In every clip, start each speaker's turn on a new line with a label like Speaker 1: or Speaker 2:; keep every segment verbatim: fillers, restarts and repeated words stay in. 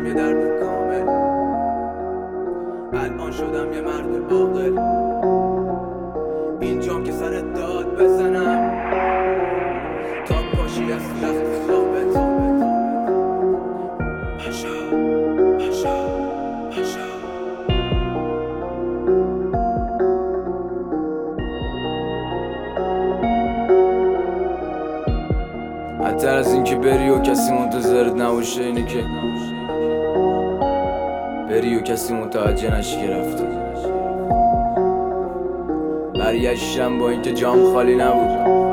Speaker 1: داشتم یه درد کامل، الان شدم یه مرد عاقل. اینجام که سرت داد بزنم تا پاشی از رخت خوابت. پاشا پاشا پاشا. بدتر از این که بری و کسی منتظرت نباشه اینه که بری و کسی متوجه نشی که رفته. برگشتم با اینکه جام خالی نبود.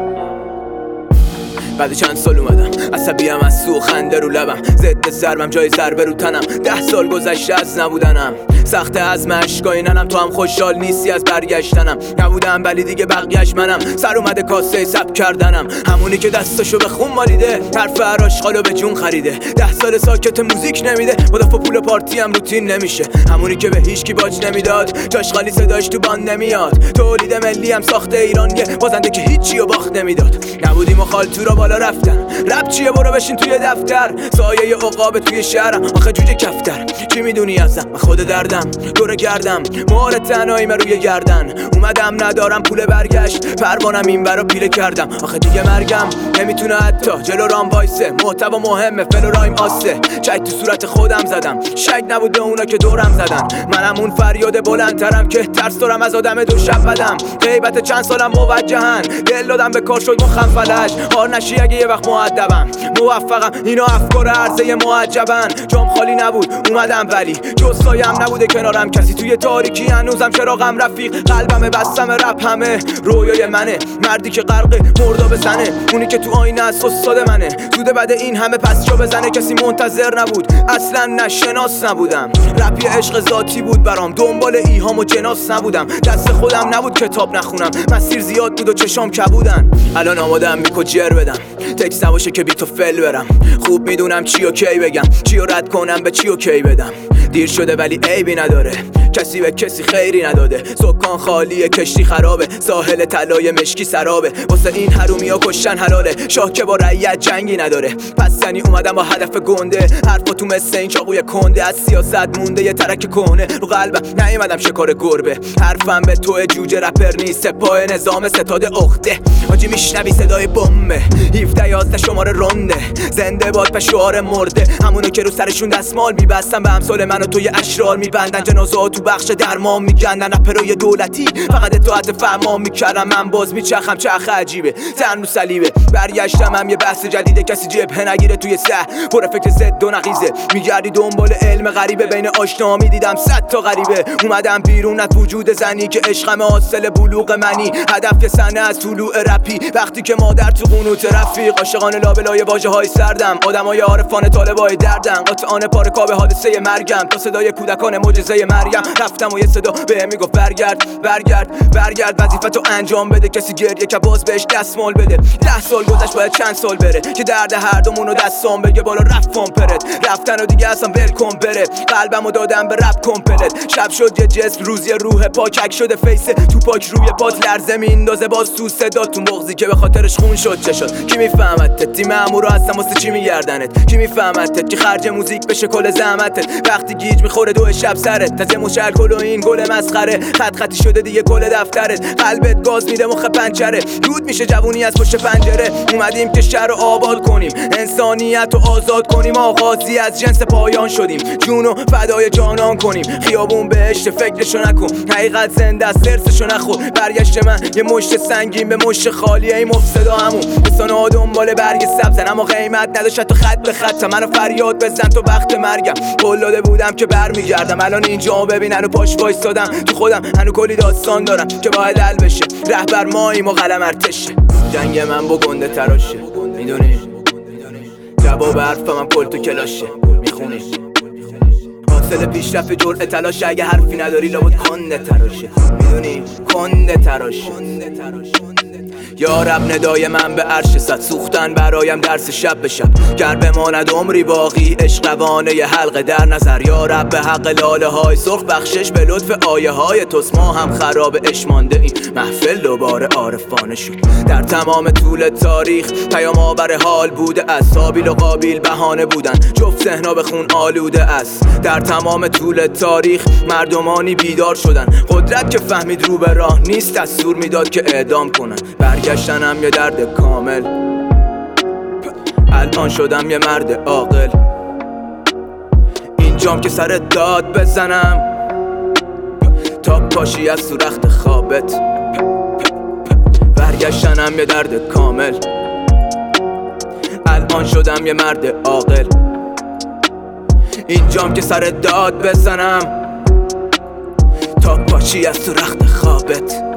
Speaker 1: بعد چند سال اومدم عصبیم از سو خنده رو لبم، ضد ضربم جای ضربه رو تنم. ده سال گذشته از نبودنم، سخت از اشکای ننم. تو هم خوشحال نیستی از برگشتنم. نبودم ولی دیگه بقیه‌اش منم. سر اومده کاسه سب کردنم، همونی که دستشو به خون مالیده، حرف عراشقالو به جون خریده. ده سال ساکت موزیک نمیده، مدافع پول پارتی هم روتین نمیشه. همونی که به هیچکی باج نمیداد، جاش خالی صداش تو باند نمیاد. تولید ملی هم ساخته ایرانیه، بازنده که هیچی و باخت نمیداد. نبودیم و خالتو رو بالا رفتن. رپ چیه برو بشین توی دفتر، سایه عقاب توی شهرم. آخه جوجه کفتر چی میدونی ازم؟ من خود دردم دور گردم، مهار تنهاییم روی گردن. اومدم ندارم پول برگشت، پروانم این برا پیله کردم. آخه دیگه مرگم نمیتونه حتی جلو رام وایسه. محتوا مهمه فل و رایم آسه، چک تو صورت خودم زدم. شک نبود به اونا که دورم زدن. منم اون فریاد بلندترم که ترس دارم از آدم دو شب بدم. غیبت چند سالم موجهن، دل دادم به کار شد مخم فلج. هار نشی اگه یه وقت مؤدبم، موفقم اینا افکار عرضه معجبن. جام خالی نبود اومدم ولی جز سایم نبوده کنارم کسی. توی تاریکی هنوزم چراغم رفیق، قلبم بستم رپ همه رویای منه. مردی که غرق مردا بزنه، اونی که تو آینه از استاد منه. زوده بعد این همه پس چو بزنه، کسی منتظر نبود اصلا نشناس نبودم. رپ یه عشق ذاتی بود برام، دنبال ایهام و جناس نبودم. دست خودم نبود کتاب نخونم، مسیر زیاد بود و چشام کبودن. الان آمادم بیکو جر بدم، تکس نباشه که بیتو فل برم. خوب میدونم چی و کی بگم، چی و رد کنم به چی و کی بدم. دیر شده ولی عیبی نداره، کسی به کسی خیری نداده. سکان خالیه کشتی خرابه، ساحل طلای مشکی سرابه. واسه این حرومیا کشتن حلاله، شاه که با رعیت جنگی نداره. پس یعنی اومدم با هدف گنده، حرفا تو مثل این چاقوی کنده. از سیاست مونده یه ترک کهنه رو قلبم، نیومدم شکار گربه. حرفم به تو جوجه رپر نیست، سپاه نظام ستاد عقده. آجی میشنوی صدای بمبه، هفده یازده شماره رنده. زنده باد به شعار مرده، همونو که رو سرشون دستمال میبستن. به امثال منو توی اشرار میبندن، جنازه تو بخش درمان میگندن. رپرای دولتی فقط اطاعت فرمان میکردم. من باز میچخم چرخ عجیبه، تن رو صلیبه. برگشتم هم یه بحث جدیده، کسی جبهه نگیره توی سه. پر فکر زد و نقیزه، میگردی دنبال علم غریبه. بین آشنا میدیدم صد تا غریبه. اومدم بیرون از وجود زنی که عشقم حاصل بلوغ منی. هدف که سنه از طلوع رپی، وقتی که مادر تو قنوت رفیق. عاشقان لابلای واژه های سردم، آدمای عارفان طالبای دردن. قاطعانه پارکاب حادثه مرگم، تا صدای کودکان معجزه مریم. رفتم و یه صدا بهم میگفت برگرد برگرد برگرد، وظیفتو انجام بده. کسی گریه که باز بهش دستمال بده. ده سال گذشت باید چند سال بره که درد هر دومونو دستام بگه بالا. رفت پرت رفتن و دیگه اصلا ول کن بره. قلبمو دادم به رپ کمپلت. شب شد یه جسم روز یه روح پاک شده فیس تو پاک روی پات. لرزه میندازه باز تو صدا تو مغزی که به خاطرش خون شد. چه شد کی میفهمت؟ تیم مامورا هستم واسه چی میگردنت؟ کی میفهمت که خرج موزیک بشه کل زحمتت؟ وقتی گیج میخوره دو شب سرت، تازه مش الکل و این گل مسخره. خط خطی شده دیگه کل دفترت. قلبت گاز میده مخ پنچره، دود میشه جوونی از پشت پنجره. اومدیم که شهر رو آباد کنیم، انسانیت رو آزاد کنیم. آغازی از جنس پایان شدیم، جونو فدای جانان کنیم. خیابون بهشت فکرشو نکن، حقیقت زنده است درسشو نخور. برگشت من یه مشت سنگین به مشت خالی، ای مفسدا همون بسان آدم بال برگ سبزن. اما قیمت نداشت تو خط به خط، منو فریاد بزن تو وقت مرگم. قول داده بودم که برمیگردم، الان اینجا ببینن و پاش وایسادم. تو خودم هنو کلی داستان دارم که باید حل بشه. رهبر ماییم و قلم ارتشه، جنگ من با گنده تراشه. میدونی جواب حرفم هم کل تو کلاشه. میخونی حاصل پیشرفت جرعه تلاشه، اگه حرفی نداری لابد کنده تراشه. میدونی کنده تراشه. یا رب ندای من به عرش صد، سوختن برایم درس شب به شب. گر بماند عمری باقی عشق روانه ی حلقه در نظر. یا رب به حق لاله های سرخ بخشش به لطف آیه های توست. ما هم خراب عشق مانده ایم، محفل دوباره عارفانه شد. در تمام طول تاریخ پیام آور حال بوده است. هابیل و قابیل بهانه بودن، جفت ذهنا به خون آلوده است. در تمام طول تاریخ مردمانی بیدار شدن. قدرت که فهمید رو به راه نیست دستور میداد که اعدام کنن. برگشتنم یه درد کامل، الان شدم یه مرد عاقل. اینجام که سر داد بزنم تا پاشی از تو رخت خوابت. برگشتنم یه درد کامل، الان شدم یه مرد عاقل. اینجام که سر داد بزنم تا پاشی از تو رخت خوابت.